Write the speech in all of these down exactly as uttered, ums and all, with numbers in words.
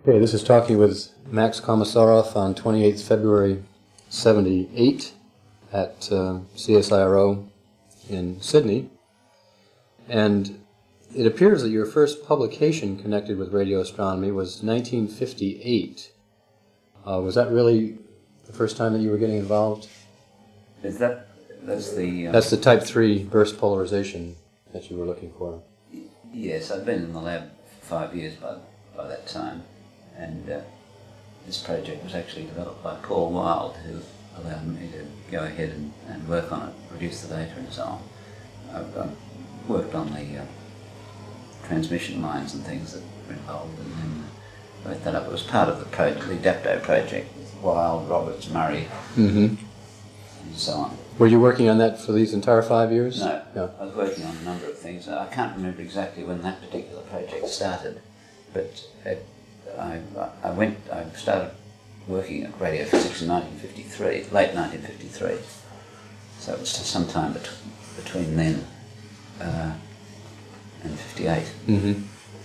Okay, this is Talking with Max Komisarov on twenty-eighth February seventy-eight at uh, C S I R O in Sydney. And it appears that your first publication connected with radio astronomy was nineteen fifty-eight. Uh, was that really the first time that you were getting involved? Is that, that's the... Um, that's the type three burst polarization that you were looking for. Yes, I'd been in the lab for five years by, by that time. And uh, this project was actually developed by Paul Wild, who allowed me to go ahead and, and work on it, produce the data and so on. I've, I've worked on the uh, transmission lines and things that were involved, and then wrote that up. It was part of the, project, the DAPTO project with Wild, Roberts, Murray, mm-hmm. and so on. Were you working on that for these entire five years? No, yeah. I was working on a number of things. I can't remember exactly when that particular project started, but it, I, I went. I started working at radio physics in nineteen fifty-three, late nineteen fifty-three. So it was sometime bet- between then uh, and fifty-eight. Mm-hmm.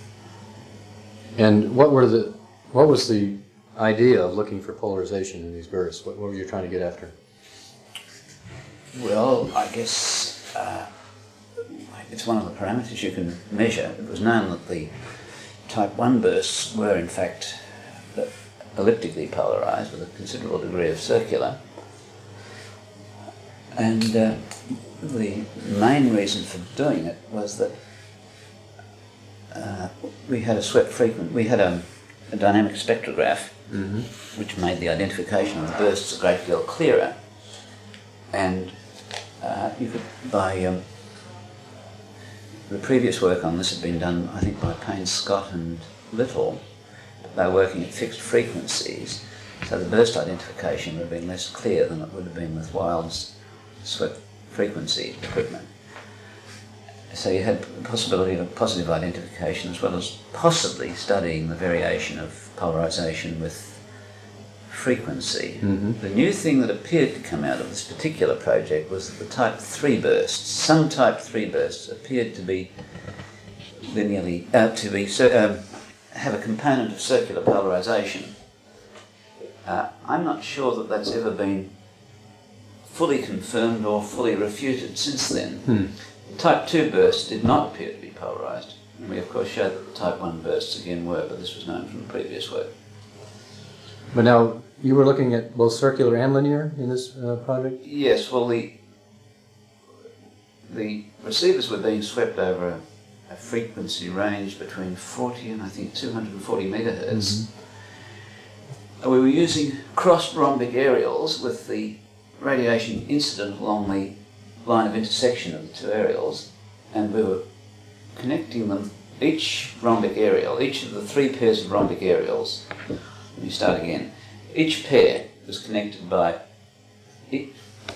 And what were the? What was the idea of looking for polarization in these bursts? What, what were you trying to get after? Well, I guess uh, it's one of the parameters you can measure. It was known that the type one bursts were in fact elliptically polarized with a considerable degree of circular. And uh, the main reason for doing it was that uh, we had a swept frequent, we had a, a dynamic spectrograph, mm-hmm. which made the identification of the bursts a great deal clearer. And uh, you could, by um, the previous work on this had been done, I think, by Payne, Scott and Little. They were working at fixed frequencies, so the burst identification would have been less clear than it would have been with Wild's swept frequency equipment. So you had the possibility of positive identification as well as possibly studying the variation of polarization with frequency. Mm-hmm. The new thing that appeared to come out of this particular project was that the type three bursts, some type three bursts appeared to be linearly, uh, to be, um, have a component of circular polarization. Uh, I'm not sure that that's ever been fully confirmed or fully refuted since then. Hmm. The type two bursts did not appear to be polarized. And we of course showed that the type one bursts again were, but this was known from the previous work. But now, you were looking at both circular and linear in this uh, project? Yes, well, the the receivers were being swept over a, a frequency range between forty and I think two hundred forty megahertz. Mm-hmm. We were using crossed rhombic aerials with the radiation incident along the line of intersection of the two aerials, and we were connecting them, each rhombic aerial, each of the three pairs of rhombic aerials. Let me start again. Each pair was connected by... It,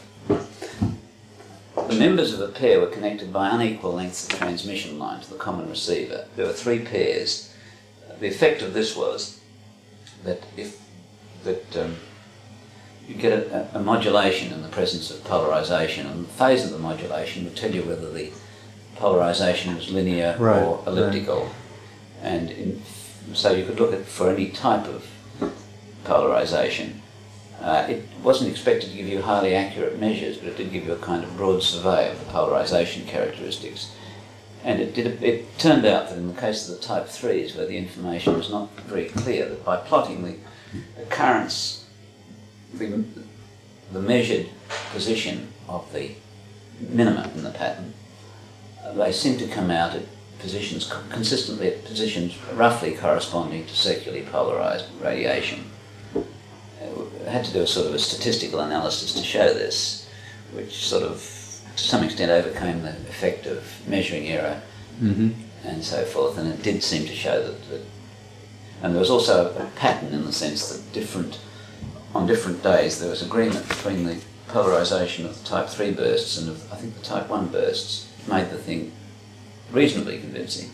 the members of a pair were connected by unequal lengths of transmission line to the common receiver. There were three pairs. The effect of this was that if that um, you get a, a modulation in the presence of polarization, and the phase of the modulation would tell you whether the polarization was linear right, or elliptical. Right. And in, so you could look at for any type of polarization. Uh, it wasn't expected to give you highly accurate measures, but it did give you a kind of broad survey of the polarization characteristics. And it did. It turned out that in the case of the type threes, where the information was not very clear, that by plotting the occurrence, the, the measured position of the minima in the pattern, they seemed to come out at positions consistently at positions roughly corresponding to circularly polarized radiation. I had to do a sort of a statistical analysis to show this, which sort of to some extent overcame the effect of measuring error mm-hmm. and so forth, and it did seem to show that, that and there was also a pattern in the sense that different on different days there was agreement between the polarization of the type three bursts and of I think the type one bursts, which made the thing reasonably convincing.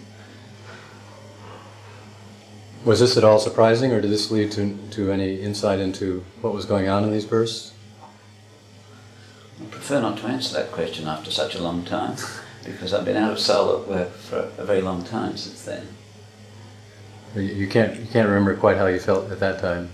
Was this at all surprising, or did this lead to, to any insight into what was going on in these bursts? I prefer not to answer that question after such a long time, because I've been out of solar work for a very long time since then. You you can't you can't remember quite how you felt at that time.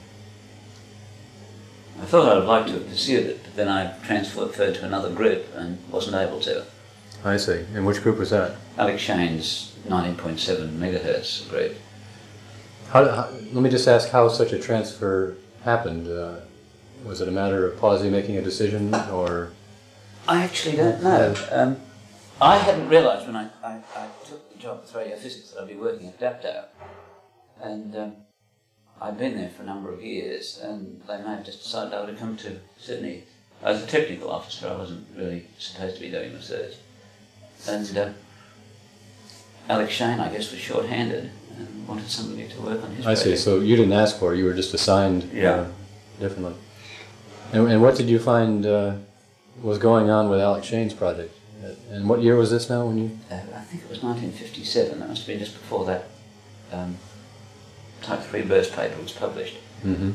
I thought I'd have liked to have pursued it, but then I transferred to another group and wasn't able to. I see. And which group was that? Alex Shane's nineteen point seven megahertz group. How, how, let me just ask how such a transfer happened. Uh, was it a matter of Pawsey making a decision, or? I actually don't know. Um, I hadn't realised when I, I, I took the job with radio physics that I'd be working at Dapto, and um, I'd been there for a number of years, and they may have just decided I would come to Sydney. I was a technical officer, I wasn't really supposed to be doing research. And uh, Alex Shane, I guess, was short-handed and wanted somebody to work on his I project. see, so you didn't ask for it, you were just assigned Yeah. uh, differently. And, and what did you find uh, was going on with Alex Shane's project? And what year was this now when you... Uh, I think it was nineteen fifty-seven, that must have been just before that um, Type three burst paper was published. Mm-hmm.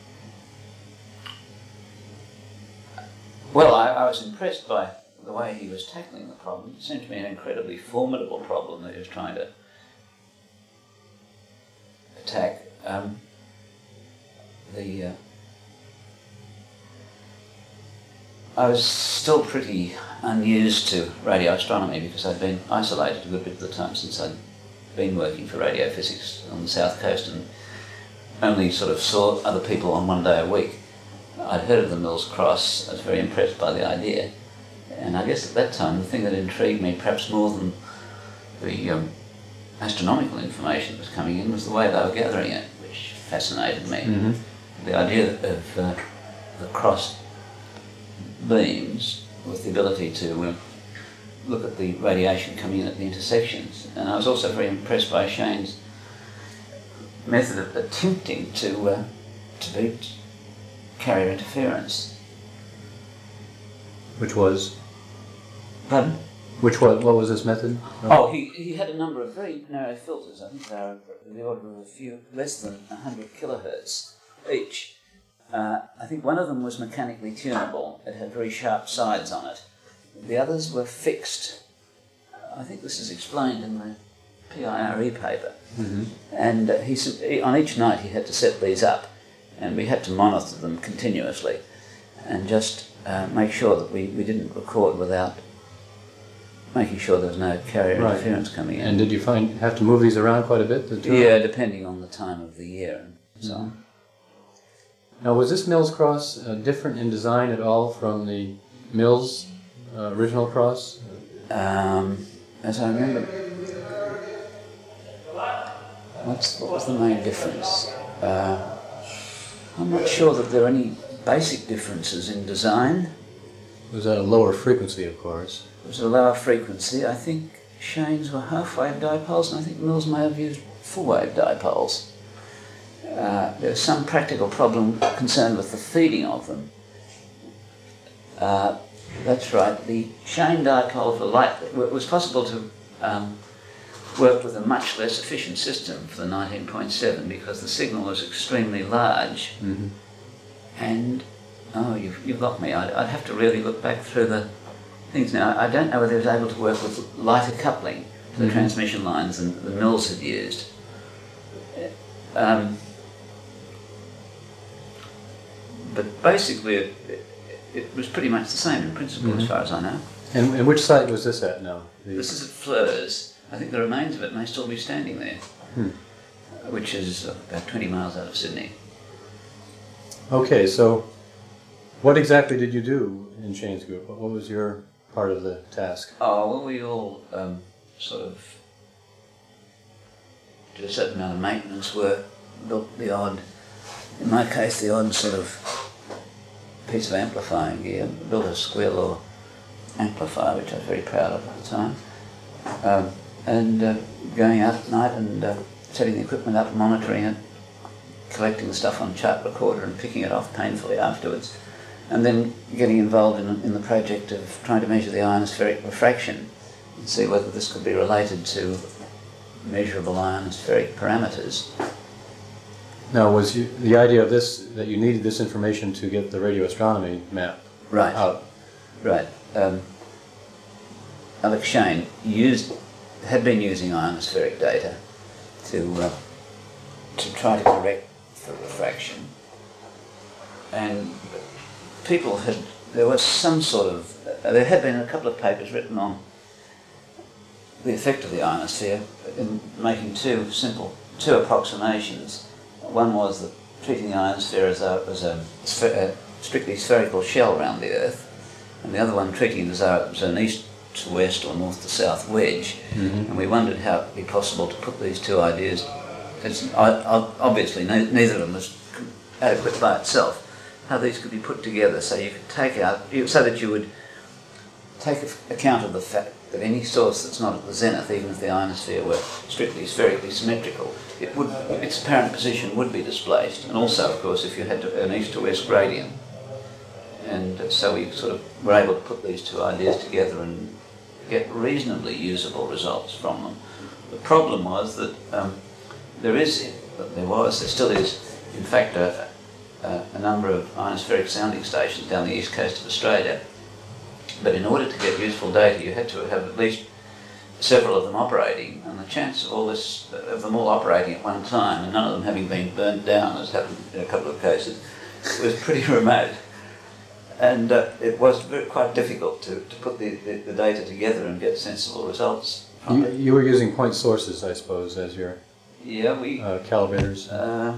Well, I, I was impressed by the way he was tackling the problem. It seemed to me an incredibly formidable problem that he was trying to attack. Um, the uh, I was still pretty unused to radio astronomy because I'd been isolated a good bit of the time since I'd been working for radio physics on the south coast and only sort of saw other people on one day a week. I'd heard of the Mills Cross. I was very impressed by the idea. And I guess at that time, the thing that intrigued me perhaps more than the um, astronomical information that was coming in was the way they were gathering it, which fascinated me. Mm-hmm. The idea of uh, the crossed beams with the ability to uh, look at the radiation coming in at the intersections. And I was also very impressed by Shane's method of attempting to, uh, to beat carrier interference. Which was? Pardon? Which was, what was this method? Oh, he, he had a number of very narrow filters. I think they were in the order of a few, less than one hundred kilohertz each. Uh, I think one of them was mechanically tunable. It had very sharp sides on it. The others were fixed. I think this is explained in the P I R E paper. Mm-hmm. And uh, he, he, on each night he had to set these up, and we had to monitor them continuously and just uh, make sure that we, we didn't record without making sure there was no carrier Right. interference coming in. And did you find have to move these around quite a bit? The two? Yeah, depending on the time of the year and so on. Now, was this Mills Cross uh, different in design at all from the Mills uh, original cross? Um, as I remember, what's, what was the main difference? Uh, I'm not sure that there are any basic differences in design. It was at a lower frequency, of course. It was a lower frequency. I think Shane's were half-wave dipoles, and I think Mills may have used full-wave dipoles. Uh, there was some practical problem concerned with the feeding of them. Uh, that's right. The Shane dipole for light, it was possible to um, work with a much less efficient system for the nineteen point seven because the signal was extremely large. Mm-hmm. And, oh, you've, you've got me. I'd, I'd have to really look back through the things now. I don't know whether he was able to work with lighter coupling for the Mm-hmm. transmission lines than the Mills had used. Um, but basically, it, it, it was pretty much the same in principle, Mm-hmm. as far as I know. And, and which site was this at now? The, This is at Fleurs. I think the remains of it may still be standing there, Hmm. which is about twenty miles out of Sydney. Okay, so what exactly did you do in Shane's group? What was your part of the task? Oh, well, we all um, sort of did a certain amount of maintenance work, built the odd, in my case, the odd sort of piece of amplifying gear, built a square law amplifier, which I was very proud of at the time, um, and uh, going out at night and uh, setting the equipment up, monitoring it, collecting the stuff on chart recorder and picking it off painfully afterwards, and then getting involved in, in the project of trying to measure the ionospheric refraction and see whether this could be related to measurable ionospheric parameters. Now, was you, the idea of this that you needed this information to get the radio astronomy map Right. out? Right. Um, Alex Shane used, had been using ionospheric data to uh, to try to correct the refraction. And people had, there was some sort of, uh, there had been a couple of papers written on the effect of the ionosphere in making two simple, two approximations. One was that treating the ionosphere as a, as a, a strictly spherical shell around the Earth, and the other one treating it as, a, as an east to west or north to south wedge. Mm-hmm. And we wondered how it would be possible to put these two ideas. It's, obviously, neither of them was adequate by itself. How these could be put together so you could take out, so that you would take account of the fact that any source that's not at the zenith, even if the ionosphere were strictly spherically symmetrical, it would, its apparent position would be displaced. And also, of course, if you had to, an east to west gradient. And so we sort of were able to put these two ideas together and get reasonably usable results from them. The problem was that um, there is, there was, there still is, in fact, a, a, a number of ionospheric sounding stations down the east coast of Australia. But in order to get useful data, you had to have at least several of them operating, and the chance of all this, of them all operating at one time, and none of them having been burnt down, as happened in a couple of cases, was pretty remote. And uh, it was very, quite difficult to, to put the, the, the data together and get sensible results from you, it. You were using point sources, I suppose, as your yeah, we, uh, calibrators? Uh,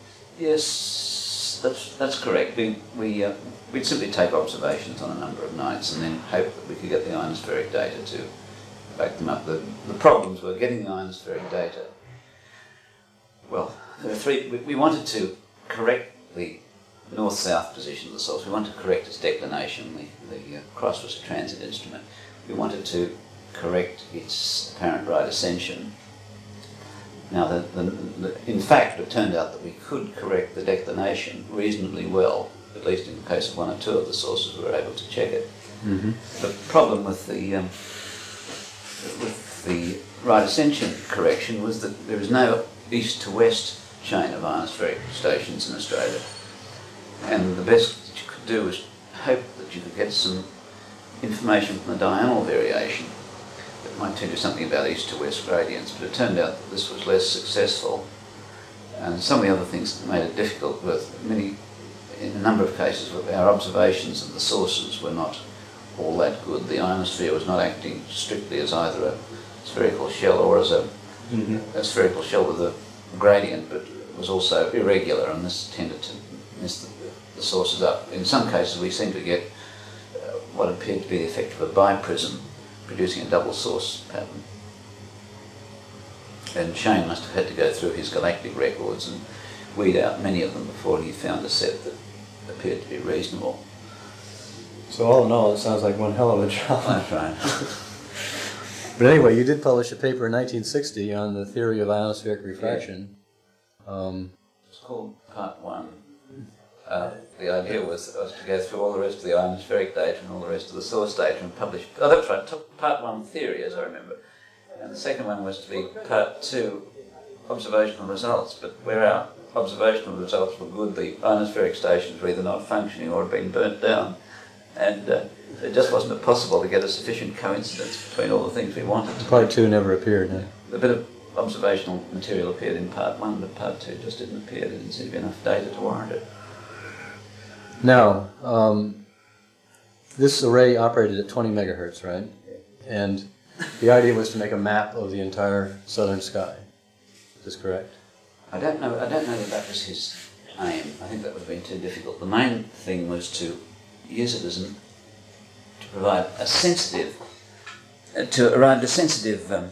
yes, that's, that's correct. We, we, uh, we'd simply take observations on a number of nights and then hope that we could get the ionospheric data to back them up. The, the problems were getting the ionospheric data. Well, there were three. We, we wanted to correct the north-south position of the source. We wanted to correct its declination. The, the uh, cross was a transit instrument. We wanted to correct its apparent right ascension. Now, the, the, the, in fact, it turned out that we could correct the declination reasonably well, at least in the case of one or two of the sources we were able to check it. Mm-hmm. The problem with the, um, with the right ascension correction was that there is no east to west chain of ionospheric stations in Australia. And the best that you could do was hope that you could get some information from the diurnal variation that might tell you something about east to west gradients, but it turned out that this was less successful. And some of the other things that made it difficult were many, in a number of cases, our observations of the sources were not all that good. The ionosphere was not acting strictly as either a spherical shell or as a, mm-hmm. a spherical shell with a gradient, but it was also irregular, and this tended to mess the, the sources up. In some cases we seemed to get uh, what appeared to be the effect of a biprism producing a double source pattern. And Shane must have had to go through his galactic records and weed out many of them before he found a set that appeared to be reasonable. So all in all, it sounds like one hell of a job. That's right. But anyway, you did publish a paper in nineteen sixty on the theory of ionospheric refraction. Yeah. Um, it's called Part One. Uh, the idea was, was to go through all the rest of the ionospheric data and all the rest of the source data and publish. Oh, that's right. Part One theory, as I remember, and the second one was to be Part Two observational results. But where our observational results were good, the ionospheric stations were either not functioning or had been burnt down. And uh, it just wasn't possible to get a sufficient coincidence between all the things we wanted. Part two never appeared, no? A bit of observational material appeared in part one, but part two just didn't appear. There didn't seem to be enough data to warrant it. Now, um, this array operated at twenty megahertz, right? And the idea was to make a map of the entire southern sky. Is this correct? I don't know. I don't know that that was his aim. I think that would have been too difficult. The main thing was to use it as an, to provide a sensitive, uh, to arrive at a sensitive um,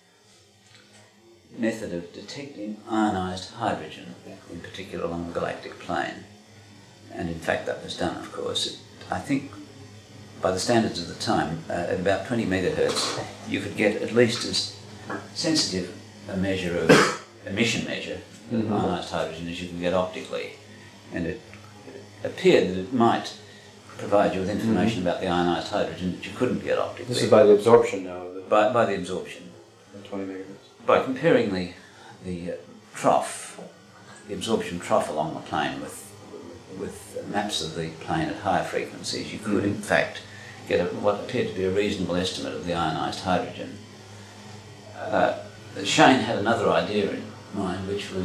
method of detecting ionized hydrogen, in particular along the galactic plane. And in fact that was done, of course. It, I think by the standards of the time, uh, at about twenty megahertz, you could get at least as sensitive a measure of emission measure of mm-hmm. ionized hydrogen as you can get optically. And it, it appeared that it might provide you with information mm-hmm. about the ionized hydrogen that you couldn't get optically. This is by the absorption now? The by, by the absorption. At twenty megahertz. By comparing the, the uh, trough, the absorption trough along the plane with, with maps of the plane at higher frequencies, you could mm-hmm. in fact get a, what appeared to be a reasonable estimate of the ionized hydrogen. Uh, Shane had another idea in mind, which was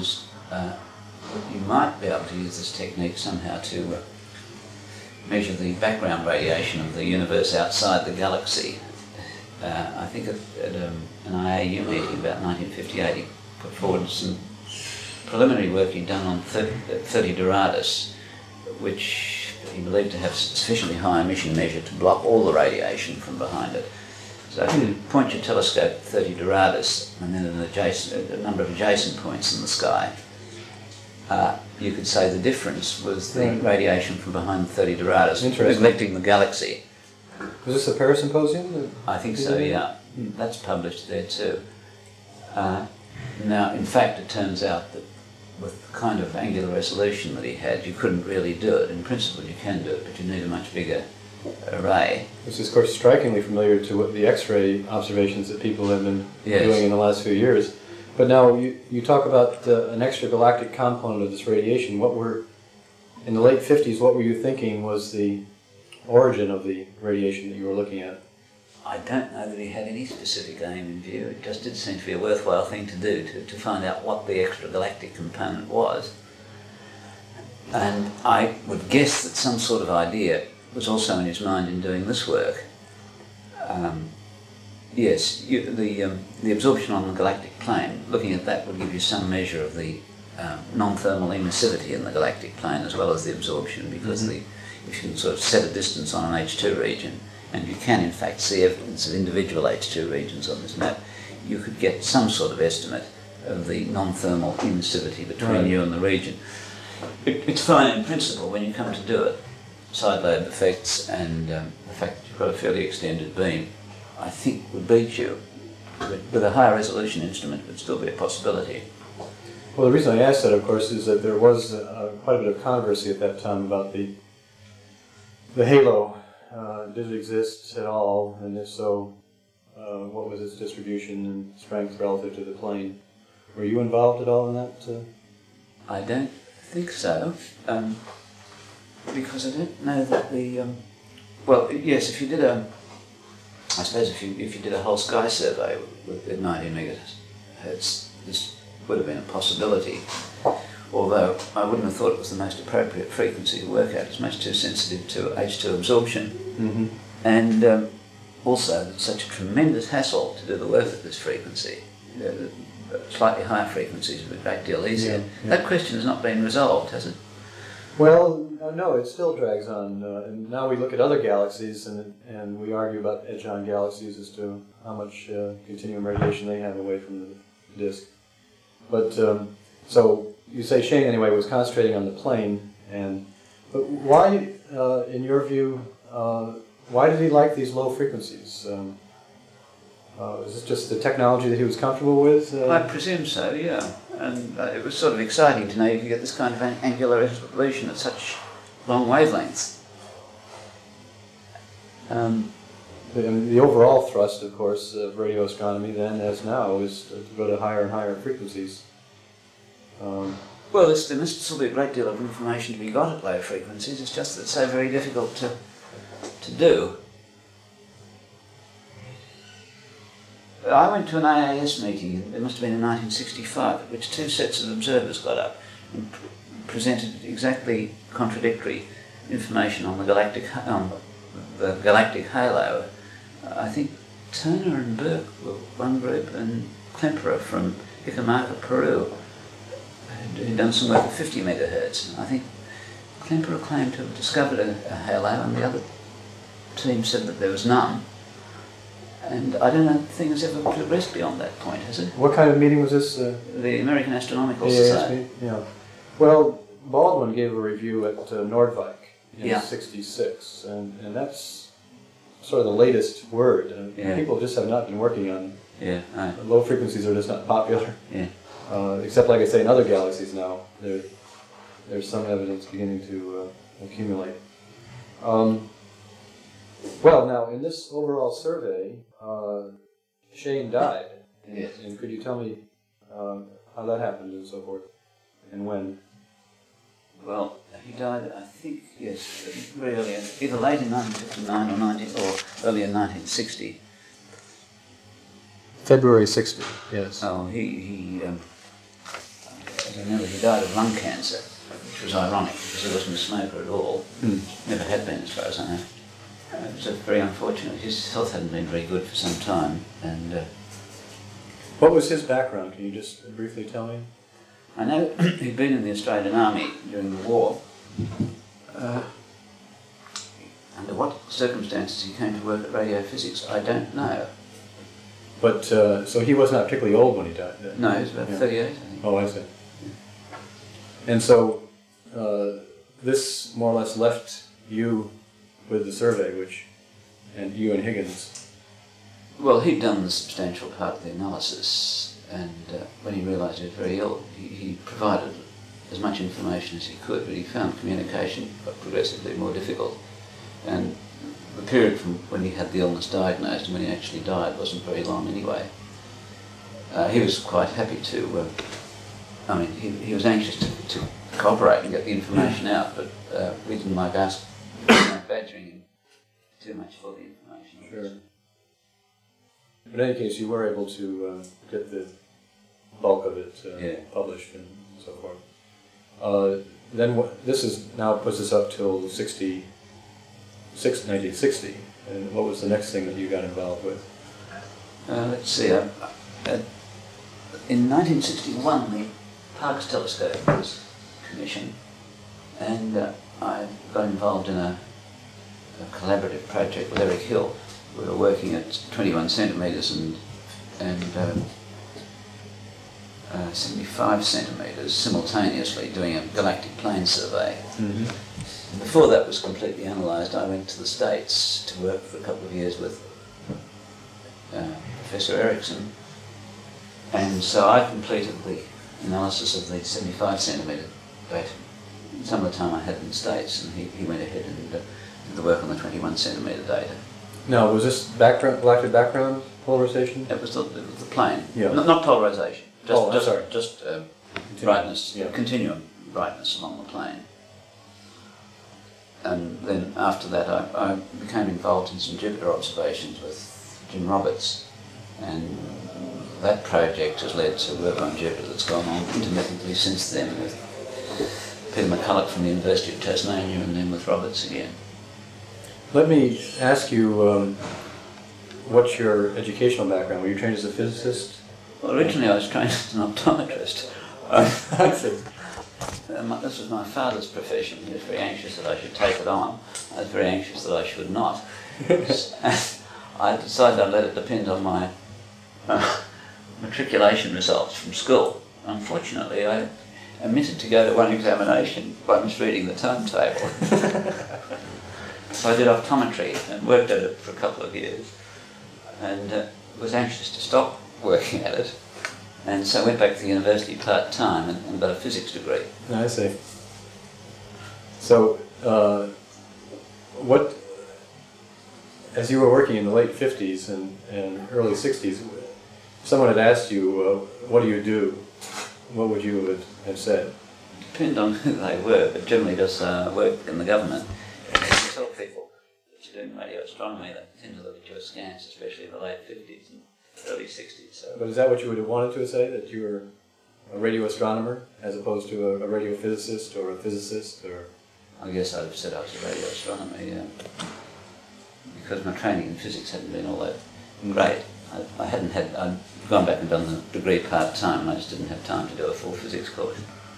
uh, you might be able to use this technique somehow to uh, measure the background radiation of the universe outside the galaxy. Uh, I think at, at um, an I A U meeting about nineteen fifty-eight, he put forward some preliminary work he'd done on thirty Doradus, which he believed to have sufficiently high emission measure to block all the radiation from behind it. So if you point your telescope at thirty Doradus and then an adjacent, a number of adjacent points in the sky, uh, you could say the difference was the right. radiation from behind thirty Doradus, neglecting the galaxy. Was this a Paris Symposium? I think so, yeah. Hmm. That's published there too. Uh, now, in fact, it turns out that with the kind of angular resolution that he had, you couldn't really do it. In principle, you can do it, but you need a much bigger array. This is, of course, strikingly familiar to what the X-ray observations that people have been yes. doing in the last few years. But now you, you talk about uh, an extragalactic component of this radiation. What were, in the late fifties, what were you thinking was the origin of the radiation that you were looking at? I don't know that he had any specific aim in view. It just did seem to be a worthwhile thing to do, to, to find out what the extragalactic component was. And I would guess that some sort of idea was also in his mind in doing this work. Um, yes, you, the, um, the absorption on the galactic plane, looking at that would give you some measure of the um, non-thermal emissivity in the galactic plane as well as the absorption, because mm-hmm. the, if you can sort of set a distance on an H two region, and you can in fact see evidence of individual H two regions on this map, you could get some sort of estimate of the non-thermal emissivity between right. you and the region. It, it's fine in principle when you come to do it. Side lobe effects and um, the fact that you've got a fairly extended beam, I think would beat you. But with a higher resolution instrument, it would still be a possibility. Well, the reason I asked that, of course, is that there was uh, quite a bit of controversy at that time about the the halo. Uh, did it exist at all, and if so, uh, what was its distribution and strength relative to the plane? Were you involved at all in that? Uh? I don't think so, um, because I don't know that the. Um, well, yes, if you did a, I suppose if you if you did a whole sky survey with, with ninety megahertz, this would have been a possibility. Although I wouldn't have thought it was the most appropriate frequency to work at. It's much too sensitive to H two absorption. Mm-hmm. And um, also it's such a tremendous hassle to do the work at this frequency. You know, the slightly higher frequencies are a great deal easier. Yeah, yeah. That question has not been resolved, has it? Well, uh, no, it still drags on. Uh, and now we look at other galaxies and and we argue about edge-on galaxies as to how much uh, continuum radiation they have away from the disk. But, um, so... You say Shane, anyway, was concentrating on the plane, and but why, uh, in your view, uh, why did he like these low frequencies? Um, uh, is this just the technology that he was comfortable with? Uh? I presume so, yeah. And uh, it was sort of exciting to know you could get this kind of an angular resolution at such long wavelengths. Um, the, I mean, the overall thrust, of course, of radio astronomy then, as now, is to go to higher and higher frequencies. Um, well, there must still be a great deal of information to be got at low frequencies. It's just that it's so very difficult to to do. I went to an I A S meeting, it must have been in nineteen sixty-five, at which two sets of observers got up and pr presented exactly contradictory information on the galactic on the galactic halo. I think Turner and Burke were one group, and Klemperer from Icamarca, Peru, who'd done some work at fifty megahertz. I think Klemperer claimed to have discovered a, a halo, and the other team said that there was none. And I don't know if the thing has ever progressed beyond that point, has it? What kind of meeting was this? Uh, the American Astronomical A A S Society. Yeah. Well, Baldwin gave a review at uh, Nordvik in yeah. sixty-six, and, and that's sort of the latest word. Uh, yeah. People just have not been working on yeah, right. Low frequencies are just not popular. Yeah. Uh, except, like I say, in other galaxies now, there, there's some evidence beginning to uh, accumulate. Um, well, now, in this overall survey, uh, Shane died. And, yes. and could you tell me uh, how that happened and so forth, and when? Well, he died, I think, yes, very early, either late in nineteen fifty-nine or, nineteen, or early in nineteen sixty. February sixty, yes. Oh, he, he um, he nearly he died of lung cancer, which was ironic because he wasn't a smoker at all. Mm. Never had been, as far as I know. Uh, it was a very unfortunate. His health hadn't been very good for some time, and uh, what was his background? Can you just briefly tell me? I know he'd been in the Australian Army during the war. Uh, under what circumstances he came to work at radiophysics, I don't know. But, uh, so he was not particularly old when he died? Then. No, he was about yeah. thirty-eight, I think. Oh, I see. Yeah. And so, uh, this more or less left you with the survey, which, and you and Higgins. Well, he'd done the substantial part of the analysis, and uh, when he realised he was very ill, he, he provided as much information as he could, but he found communication progressively more difficult. And the period from when he had the illness diagnosed and when he actually died wasn't very long anyway. Uh, he was quite happy to, uh, I mean, he, he was anxious to, to cooperate and get the information out, but uh, we didn't like us badgering him too much for the information. Sure. But in any case, you were able to uh, get the bulk of it uh, yeah. published and so forth. Uh, then what, this is now puts us up till sixty, nineteen sixty, and what was the next thing that you got involved with? Uh, let's see, uh, uh, in nineteen sixty-one the Parkes telescope was commissioned, and uh, I got involved in a, a collaborative project with Eric Hill. We were working at twenty-one centimetres and, and um, uh, seventy-five centimetres simultaneously doing a galactic plane survey. Mm-hmm. Before that was completely analysed, I went to the States to work for a couple of years with uh, Professor Erickson, and so I completed the analysis of the seventy-five centimetre data. Some of the time I had in the States, and he, he went ahead and uh, did the work on the twenty-one centimetre data. Now, was this background, galactic background polarization? It was the, it was the plane, yeah. not, not polarisation, just, oh, just, sorry. just uh, brightness, yeah. continuum brightness along the plane. And then after that I, I became involved in some Jupiter observations with Jim Roberts, and that project has led to work on Jupiter that's gone on intermittently since then with Peter McCulloch from the University of Tasmania and then with Roberts again. Let me ask you, um, what's your educational background? Were you trained as a physicist? Well, originally I was trained as an optometrist. I see. Uh, this was my father's profession. He was very anxious that I should take it on. I was very anxious that I should not. I decided I'd let it depend on my uh, matriculation results from school. Unfortunately, I omitted to go to one examination by misreading the timetable. So I did optometry and worked at it for a couple of years, and uh, was anxious to stop working at it. And so I went back to the university part-time and, and got a physics degree. I see. So, uh, what, as you were working in the late fifties and, and early sixties, if someone had asked you, uh, what do you do, what would you have, have said? Depend on who they were, but generally just uh, work in the government. And you tell people that you're doing radio astronomy, they tend to look at you askance, especially in the late fifties and early sixties. So. But is that what you would have wanted to say, that you were a radio astronomer as opposed to a, a radio physicist or a physicist? Or I guess I'd have said I was a radio astronomer, yeah. Because my training in physics hadn't been all that great. I, I hadn't had, I'd gone back and done the degree part-time, and I just didn't have time to do a full physics course.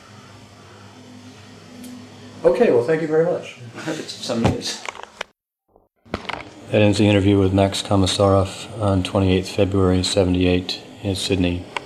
Okay, well, thank you very much. I hope it's of some use. That ends the interview with Max Komisarov on twenty-eighth February seventy-eight in Sydney.